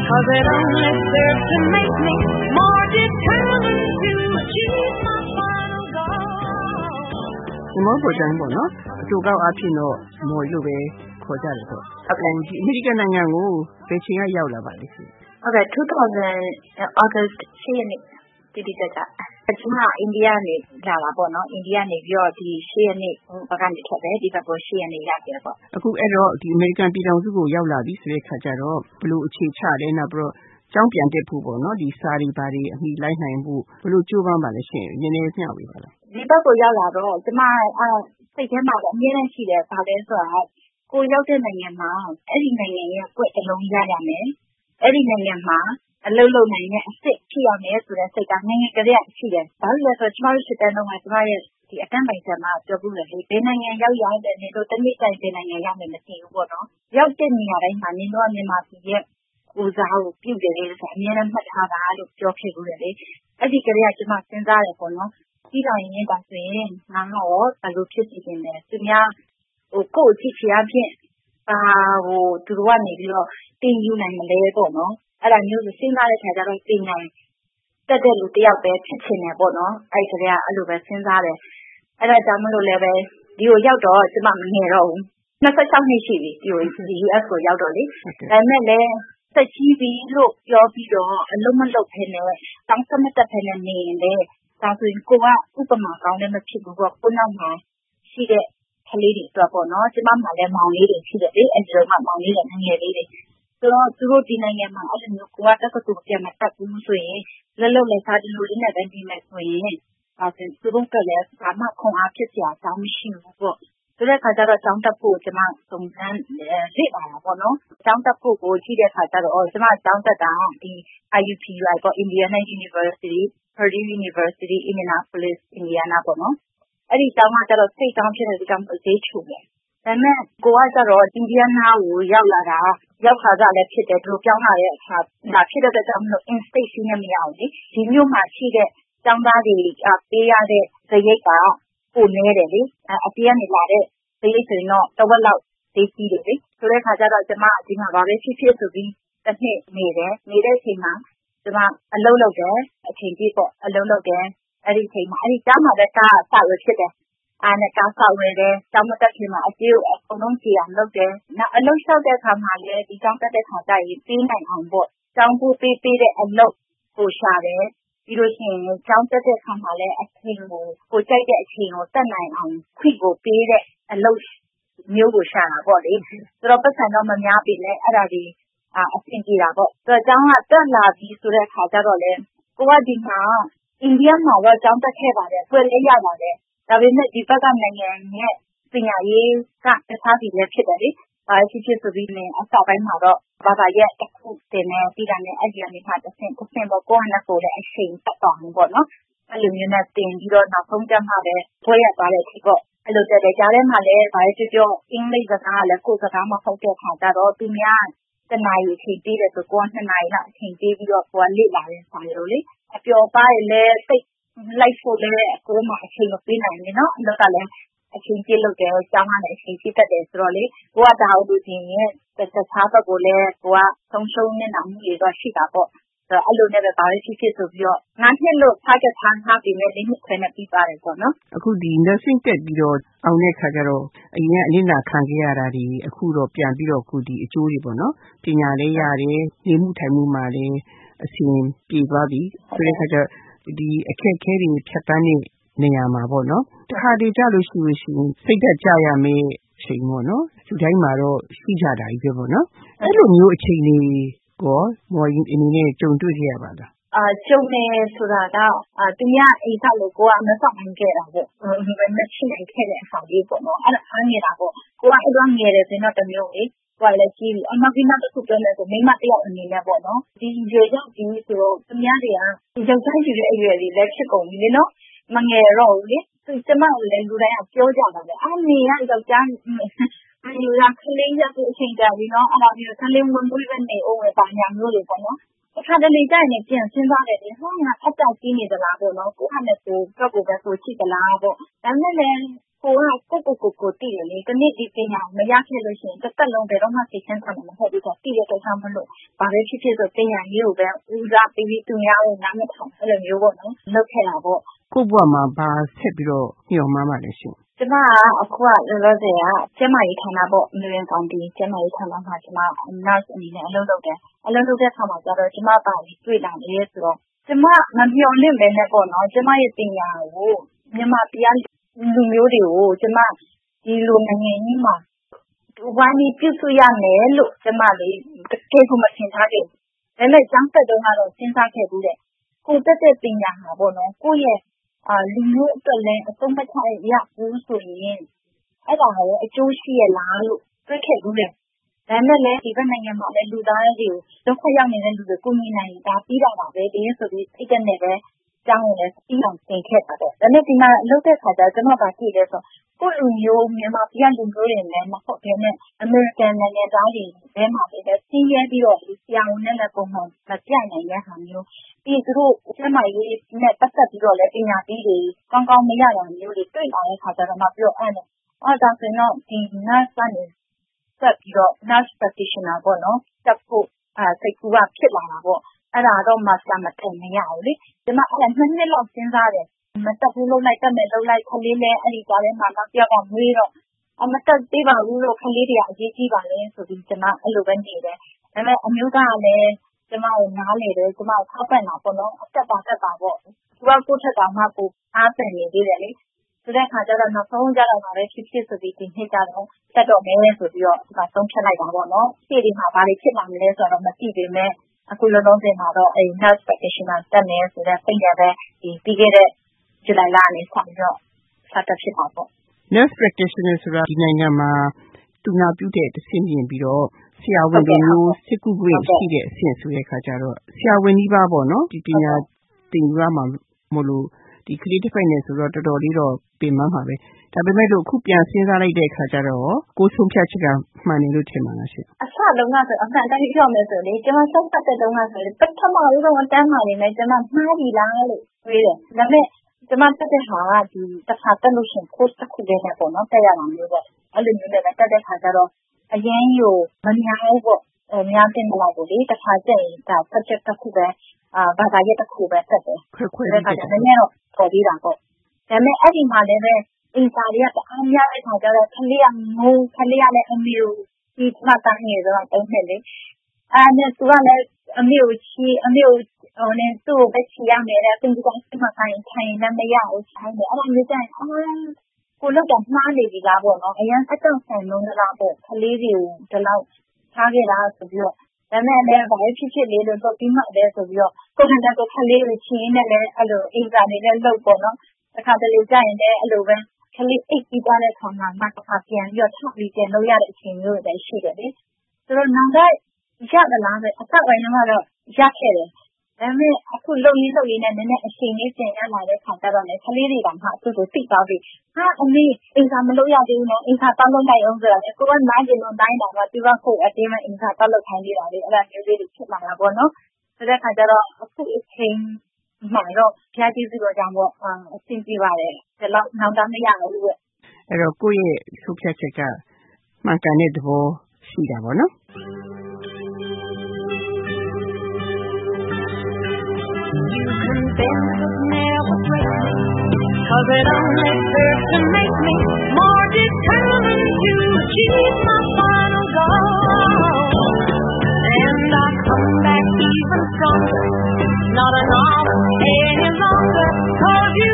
'cause it only serves to make me more determined to achieve my final goal. ဒီမောပေါ်တိုင်းပေါ့နော်အတူကောက်အဖြစ်တော့မော်လို့ပဲခေါ်ကြတယ်ပေါ့ဒီအမေရိကန်နိုင်ငံကိုဘယ်ချိန်ကရောက်လာပါလဲရှင်ဟုတ်ကဲ့2000 August 10 ရက်နေ့တိတိကျကျကျွန်မအိန္ဒိယနေလာတာပေါ့နော်အိန္ဒိယနေပြီးတော့ဒီ10ရက်နေ့ဘက်ကနေထွက်တယ်ဒီဘက်ကို10ရက်နေ့ရောက်တယ်ပေါ့အခုအဲ့တော့ဒီအမေရိကန်ပြည်ထောင်စုကိုရောက်လာပြီဆိုတဲ့ခါကျတော့ဘလို့အခြေချတယ်နောက်ပြီးတော့ကျောင်းပြန်တက်ဖို့ပေါ့နော်ဒီစာတွေဘာတွေအမိလိုက်နိုင်ဖို့ဘလို့ကြိုးပမ်းပါလဲရှင်နည်းနည်းမျှဝေပါလားဒီဘက်ကိုရောက်လာတော့ကျွန်မစိတ်ထဲမှာအမြဲတမ်းရှိတယ်ဘာလဲဆိုတော့ကိုရောက်တဲ့နိုင်ငံမှာအဲ့ဒီနိုင်ငံရဲ့အကွက်တစ်လုံးရရမယ်အဲ့ဒီနိုင်ငံမှာအလုပ်လုပ်နိုင်တဲ့အစ်စ်ဖြစ်ရမယ်ဆိုတဲ့စိတ်ကငယ်ငယ်ကလေးကရှိတယ်။ဘာလို့လဲဆိုတော့ကျမတို့စစ်တမ်းတော့ကျမရဲ့ဒီအတန်းပိုင်ဆံမှာပြောဘူးလေဘယ်နိုင်ငံရောက်ရတယ်နေတော့တနည်းတိုင်းဘယ်နိုင်ငံရောက်မယ်မသိဘူးပေါ့နော်။ရောက်တဲ့နေရာတိုင်းမှာနင်တို့ကမြန်မာပြည်ရဲ့ကိုစားကိုပြုတ်တယ်လေဆိုအများနဲ့မှတ်ထားတာလို့ပြောခဲ့ဘူးလေ။အဲ့ဒီကလေးကကျမစဉ်းစားတယ်ပေါ့နော်။ပြီးတော့ရင်ဒါဆိုရင်ငါတော့ဘယ်လိုဖြစ်စီနေလဲ။သူများကိုယ့်အချစ်ချင်အဖြစ်သူတို့ကနေပြီးတော့တင်ယူနိုင်မလဲပေါ့နော်။အဲ့ဒါမျိုးကိုစဉ်းစားတဲ့ခါကျတော့ပညာတက်တဲ့လူတယောက်ပဲဖြစ်ချင်တယ်ပေါ့နော်အဲ့ဒါကအဲ့လိုပဲစဉ်းစားတယ်အဲ့ဒါကြောင့်မလို့လည်းပဲဒီကိုရောက်တော့ကျမမငယ်တော့ဘူး26နှစ်ရှိပြီဒီ US ကိုရောက်တော့လေဒါပေမဲ့လည်းသက်ကြီးပြီလို့ပြောပြီးတော့အလုံးမလုံးဖ ೇನೆ တောင်းစမတက်ဖ ೇನೆ နေရင်လေဒါဆိုရင်ကိုကဥပမာကောင်းလည်းမဖြစ်ဘူးပေါ့ကိုနောက်မှာရှိတဲ့ကလေးတွေအတွက်ပေါ့နော်ကျမမှလည်းမောင်လေးတွေရှိတယ်လေအဲ့ဒီတော့မှမောင်လေးတွေငယ်လေးတွေဆိုတော့သူတို့ဒီနိုင်ငံမှာအဲ့လိုမျိုးကိုကတက္ကသိုလ်ပြန်မတက်ဘူးဆိုရင်လက်လုံလက်စားဒီလိုလေးနဲ့ပဲနေမယ်ဆိုရင်ဒါဆိုသူတို့ကလည်းဘာမှခွန်အားဖြစ်စရာအကြောင်းမရှိဘူးပေါ့ဆိုတဲ့ခါကျတော့ကျောင်းတက်ဖို့ကျွန်မစုံစမ်းလေ့လာတာပေါ့နော်ကျောင်းတက်ဖို့ကိုကြည့်တဲ့ခါကျတော့ကျွန်မကျောင်းတက်တာဒီ IUPUI ပေါ့ Indiana University Purdue University Indianapolis Indiana ပေါ့နော်အဲ့ဒီကျောင်းကကျတော့စိတ်ကျောင်းဖြစ်တဲ့ကျောင်းကိုဈေးချိုတယ်ဒါပေမဲ့ကိုကကျတော့အင်ဒီယားနားကိုရောက်လာတာရောက်ခါကြလည်းဖြစ်တယ်သူပြောင်းလာတဲ့အခါဒါဖြစ်တဲ့ကြောင့်မလို့ in state ရှိနေမရအောင်လေဒီမျိုးမှာရှိတဲ့ကျောင်းသားတွေပေးရတဲ့ဇရိတ်ကပိုနေတယ်လေအပြေးကနေလာတဲ့ဇရိတ်ဆိုရင်တော့တဝက်လောက်သေးကြီးတယ်လေဆိုတဲ့ခါကျတော့ကျမဒီမှာဘာပဲဖြစ်ဖြစ်ဆိုပြီးတစ်နှစ်နေတယ်နေတဲ့အချိန်မှာကျမအလုပ်လုပ်တယ်အချိန်ကြီးပေါ့အလုပ်လုပ်တယ်အဲ့ဒီအချိန်မှာအဲ့ဒီကျောင်းမှာလည်းကားစရဖြစ်တယ်အားနဲ့ကားဆောက်ဝယ်တယ်ကျောင်းမတက်ခင်မှာအပြေးကိုအကုန်လုံးကြည့်အောင်လုပ်တယ်နောက်အလုပ်လျှောက်တဲ့အခါမှာလည်းဒီကျောင်းတက်တဲ့ခါကျရင်ပြီးနိုင်အောင်ပေါ့ကျောင်းပို့ပေးတဲ့အလုပ်ကိုရှာတယ်ပြီးလို့ရှိရင်ကျောင်းတက်တဲ့အခါမှာလည်းအချိန်ကိုကြိုက်တဲ့အချိန်ကိုတက်နိုင်အောင်ခွင့်ကိုပေးတဲ့အလုပ်မျိုးကိုရှာတာပေါ့လေဆိုတော့ပတ်စံတော့မများပြီလေအဲ့ဒါဒီအဆင်ပြေတာပေါ့ဆိုတော့ကျောင်းကတက်လာပြီဆိုတဲ့ခါကျတော့လေကိုကဒီမှာအိန္ဒိယမှာတော့ကျောင်းတက်ခဲ့ပါတယ်တွေ့လဲရပါတယ်ဒါပေမဲ့ဒီဘက်ကနိုင်ငံရဲ့ပညာရေးကတခြားပြည်လည်းဖြစ်တယ်လေ။ဘာဖြစ်ဖြစ်ဆိုပြီးနေအစပိုင်းမှာတော့ဘာသာရဲ့တစ်ခုတင်နေပြီးတာနဲ့အဲ့ဒီအနေမှာတစ်ဆင့်ပေါ့ကိုယ့်ဟာနဲ့ကိုယ်လည်းအချိန်ပတ်တော်ဘူးပေါ့နော်။အဲ့လိုမျိုးနဲ့တင်ပြီးတော့နောက်ဆုံးကျမှပဲဘွဲရသွားတဲ့အထိပေါ့အဲ့လိုတက်တယ်ကြားထဲမှာလည်းဘာဖြစ်ပြောအင်္ဂလိပ်စကားလည်းကိုယ်စကားမဟုတ်တဲ့ခါကျတော့သူများတနားရီအချိန်ပေးတယ်ဆိုကိုက2နာရီလောက်အချိန်ပေးပြီးတော့ကိုကလေ့လာတဲ့ဆိုင်လို့လေအပျော်ပါးရလည်းစိတ်လိုက်ဖို့လည်းကိုယ်မှအချိန်မပေးနိုင်ဘူးနော်အဲ့ဒါကလည်းအချိန်ပြည့်လို့တယ်ကျောင်းကလည်းအချိန်ပြည့်တတ်တယ်ဆိုတော့လေကိုကဒါဟုတ်လို့ဒီရင်တခြားဘက်ကိုလည်းကိုကဆုံးရှုံးနေတာမျိုးတွေတော့ရှိတာပေါ့အဲ့လိုနဲ့ပဲဘာလို့ဖြစ်ဆိုပြီးတော့ငါနှစ်လို့targetထားပြီးမဲ့limit ခွဲနဲ့ပြီးပါတယ်ပေါ့နော်အခုဒီ nursing တက်ပြီးတော့အောင်တဲ့ခါကျတော့အရင်အနစ်နာခံခဲ့ရတာဒီအခုတော့ပြန်ပြီးတော့အခုဒီအကျိုးတွေပေါ့နော်ပညာလေးရတယ်နေမှုထိုင်မှုမှာလည်းအဆင်ပြေသွားပြီဆိုတဲ့ခါကျဒီအခက်အခဲတွေဖြတ်တန်းနေနေရာမှာပေါ့နော်တခါတည်းကြလို့ရှိရင်စိတ်သက်ကြရမယ်အချိန်ပေါ့နော်ဒီတိုင်းမှာတော့ရှိကြတာကြီးပဲပေါ့နော်အဲ့လိုမျိုးအချိန်တွေကိုမော်ရင်အနေနဲ့ကြုံတွေ့ခဲ့ရပါလားကျုံနေဆိုတာကသူများအိမ်ဆောက်လို့ကိုကမဆောက်နိုင်ခဲ့တာပေါ့မရှိနိုင်ခဲ့တဲ့အဆောင်လေးပေါ့နော်အဲ့ဒါအားငယ်တာပေါ့ကိုကအဲ့လိုငယ်တယ်ဆိုတော့တမျိုးလေကိုကလည်းကြီးပြီအမကိမတစ်ခုပြောနေဆိုမိမတယောက်အနေနဲ့ပေါ့နော်ဒီရွယ်ရောက်ပြီးဆိုတော့သူများတွေကယောက်ျားယူတဲ့အရွယ်တွေလည်းဖြစ်ကုန်ပြီလေနော်မငယ်တော့ဘူးလေသူကျမကိုလည်းလူတိုင်းကပြောကြတာလေနေရယောက်ျားဒီလိုကလေးရတဲ့အချိန်ကြာပြီနော်အဲ့ဒါပြီးတော့ကလေးဝင်မွေးပဲနေအောင်ပဲပါညာမျိုးတွေပေါ့နော်အခါတလေကြရင်ပြန်စဉ်းစားတယ်လေဟောငါအတက်ကြီးနေသလားပေါ့နော်ကိုဟာနဲ့ကိုတော့ကိုပဲဆိုချိသလားပေါ့ဒါနဲ့လည်းကိုသိတယ်လေတနေ့ဒီပညာမရခဲ့လို့ရှိရင်တစ်သက်လုံးဘယ်တော့မှသိချမ်းသာမှာမဟုတ်ဘူးဆိုသိတဲ့အတွက်ကြောင့်မလို့ဘာပဲဖြစ်ဖြစ်ဆိုပညာရေးကိုပဲဦးစားပေးပြီးသူများကိုနားမထောင်အဲ့လိုမျိုးပေါ့နော်လုပ်ခဲ့တာပေါ့ကိုဘွားမှာဘာဆက်ပြီးတော့ညှော်မှန်းပါလဲရှင်ကျမကအခုကလောလောဆယ်ကကျမရေးဌာနပေါ့အမျိုးရန်ကောင်တီကျမရေးဌာနမှာကျမ nurse အနေနဲ့အလုပ်လုပ်တယ်အလုပ်လုပ်တဲ့အခါမှာကျတော့ကျမပါပြီးတွေ့လာတယ်ဆိုတော့ကျမမမျှော်လင့်ပဲနဲ့ပေါ့နော်ကျမရဲ့ပညာကိုမြန်မာပြည်လူမျိုးတွေကိုကျမဒီလိုနိုင်ငံကြီးမှာဝိုင်းပြီးပြုစုရမယ်လို့ကျမလေးတကယ်ကိုမထင်ထားခဲ့ဘူး။ဒါပေမဲ့ကျောင်းသက်တုန်းကတော့စဉ်းစားခဲ့ဘူးတဲ့။ကိုတက်တဲ့ပညာမှာပေါ့နော်ကိုယ့်ရဲ့လူမျိုးအတွက်လည်းအသုံးမချရဘူးဆိုရင်အဲ့ဒါကိုအကျိုးရှိရလားလို့တွေးခဲ့ဘူးတဲ့။ဒါပေမဲ့လည်းဒီဘက်နိုင်ငံမှာလည်းလူသားတွေကိုဒုက္ခရောက်နေတဲ့လူတွေကိုညီနိုင်ဒါပြီးတာပါပဲဒီဆိုပြီးစိတ်နဲ့ပဲကျောင်းကိုလည်းပြီးအောင်သင်ခဲ့တာပေါ့။ဒါနဲ့ဒီမှာလုပ်တဲ့ခါကျကျမကကြည့်လဲဆိုကိုလူမျိုးမြန်မာပြည်လူမျိုးတွေလည်းမဟုတ်ဘဲနဲ့အမေရိကန်နိုင်ငံသားတွေဘဲမှာလည်းစီးရဲပြီးတော့ဆရာဝန်နဲ့လည်းပုံမှန်မပြနိုင်တဲ့ဟာမျိုးပြီးသူတို့ကျမရေးနဲ့ပတ်သက်ပြီးတော့လည်းပညာပြီးတွေကောင်းကောင်းမရတာမျိုးတွေတွေ့လာတဲ့ခါကျတော့မှပြောအဲ့ဒါဆိုတော့ဒီ nurse ကနေဆက်ပြီးတော့ nurse practitioner ပေါ့နော်တက်ဖို့စိတ်ကူးကဖြစ်လာတာပေါ့အဲ့ဒါတော့ master မတင်မရဘူးလေကျမအဲ့ဒါ2နှစ်လောက်စဉ်းစားတယ်မတက်ဘူးလုံးလိုက်တက်မယ်လုံးလိုက်ခလေးလဲအဲ့ဒီကြားထဲမှာနောက်ပြောက်ကမွေးတော့မတက်သေးပါဘူးလို့ခလေးတွေကအရေးကြီးပါလေဆိုပြီးကျမအဲ့လိုပဲနေတယ်ဒါပေမဲ့အမျိုးသားကလည်းကျမကိုနားလေတယ်ကျမကိုထောက်ပံ့တာပေါ့နော်အတက်ပါပေါ့သူကကိုယ့်ထက်တောင်မှကိုအားပန်နေသေးတယ်လေဆိုတဲ့ခါကျတော့နောက်ဆုံးကြတော့ပါပဲဖြစ်ဆိုပြီးဒီနှစ်ကျတော့တက်တော့မယ်ဆိုပြီးတော့ဒီမှာဆုံးဖြတ်လိုက်တာပေါ့နော်ရှေ့ဒီမှာဘာတွေဖြစ်လာမလဲဆိုတော့မသိပေမဲ့အခုလုံးလုံးစင်မှာတော့အဲ့ nurse practitioner တက်မယ်ဆိုတဲ့စိတ်ရတဲ့ဒီပြီးခဲ့တဲ့ဇူလိုင်လကနေစပြီးတော့စတက်ဖြစ်တာပေါ့ nurse practitioner ဆိုတာဒီနိုင်ငံမှာသူနာပြုတဲ့တဆင့်ပြင်ပြီးတော့ဆရာဝန်တွေမျိုးစစ်ကူခွင့်ရှိတဲ့အဆင့်ဆိုတဲ့ခါကျတော့ဆရာဝန်ကြီးပါပေါ့နော်ဒီပညာသင်ယူရမှာမလို့ဒီကလေးတစ်ပိုက်နဲ့ဆိုတော့တော်တော်လေးတော့ပြင်မှန်းပါပဲဒါပေမဲ့လို့အခုပြန်စဉ်းစားလိုက်တဲ့အခါကျတော့ကိုယ်ဆုံးဖြတ်ချက်ကမှန်တယ်လို့ထင်ပါလားရှင်အစလုံးကဆိုအမှန်တိုင်းပြောမယ်ဆိုလေကျွန်မဆုံးဖြတ်တဲ့တုန်းကဆိုလေပထမဆုံးအတန်းမှာနေမယ်ကျွန်မမှားပြီလားလို့တွေးတယ်ဒါပေမဲ့ကျမတက်တဲ့ဟာကဒီတစ်ခါတက်လို့ရှင် course တစ်ခုလေးနဲ့ပေါ့နော်တက်ရမှာမျိုးပေါ့အဲ့လိုမျိုးနဲ့ပဲတက်တဲ့ခါကျတော့အရင်ကိုမများဘူးပေါ့များတင်တော့ကိုလေတစ်ခါကျရင်ဒါ subject တစ်ခုပဲဘာသာရပ်တစ်ခုပဲတက်တယ်ခွဲတဲ့ခါကျတော့နည်းနည်းတော့ပေါ်ပြီးတာပေါ့ဒါပေမဲ့အဲ့ဒီမှာလည်းပဲအင်စာတွေကတအားများတဲ့ခါကျတော့ခလေးကငုံခလေးကလည်းအမေကိုဒီမှတ်တိုင်းနေတော့တုံးနေလေအဲ့နဲ့သူကလည်းအမေကိုချီအမေကိုနဲ့သူ့ကိုပဲချီရမယ်တဲ့သင်္ကြန်မှာထိုင်လည်းမရဘူးဆိုင်တယ်အဲ့ဒါမျိုးကျရင်ကိုလောက်တော့မှားနေပြီလားပေါ့နော်အရင်အတော့ဆိုင်လုံးလားပေါ့ခလေးတွေကိုဒီလောက်ထားခဲ့တာဆိုပြီးတော့ဒါနဲ့လည်းဘာဖြစ်လေးလို့တော့ပြီးမှလည်းဆိုပြီးတော့ကိုယ်တိုင်တော့ခလေးတွေချီနေတယ်လည်းအဲ့လိုအင်စာတွေလည်းလုပ်ပေါ့နော်တစ်ခါတလေကြာရင်လည်းအဲ့လိုပဲခလေးအိတ်ပြီးသွားတဲ့ခါမှာမှတစ်ခါပြန်ပြီးတော့ထောက်ပြီးပြန်လုပ်ရတဲ့အချိန်မျိုးတွေရှိတယ်လေဆိုတော့နောက်တော့ရတယ်လားဆိုအဆက်ပိုင်းတော့ရခဲ့တယ်ဒါပေမဲ့အခုလုံရင်းနဲ့နည်းနည်းအချိန်လေးပြန်ရလာတဲ့ခါကျတော့လည်းခလေးတွေကမှသူ့ကိုသိသွားပြီဟာအမေအင်စာမလုပ်ရသေးဘူးနော်အင်စာတောက်လုပ်လိုက်အောင်ဆိုတာလေကိုကနားကျင်တော့တိုင်းတာတော့သူကကိုအတင်းမဲ့အင်စာတောက်လုပ်ခိုင်းနေတာလေအဲ့ဒါမျိုးလေးတွေဖြစ်လာတာပေါ့နော်ဆိုတဲ့ခါကျတော့အခုအချိန်မှတော့ဖြားကြည့်ပြီးတော့ကြောင့်ပေါ့အဆင်ပြေပါတယ်ဒီလောက်နောက်တော့မရဘူးလို့အဲ့တော့ကိုယ့်ရဲ့ဆုံးဖြတ်ချက်ကမှန်ကန်တဲ့သဘောရှိတာပေါ့နော် Cause it only serves to make me more determined to achieve my final goal. And I come back even stronger, not a novice any longer, cause you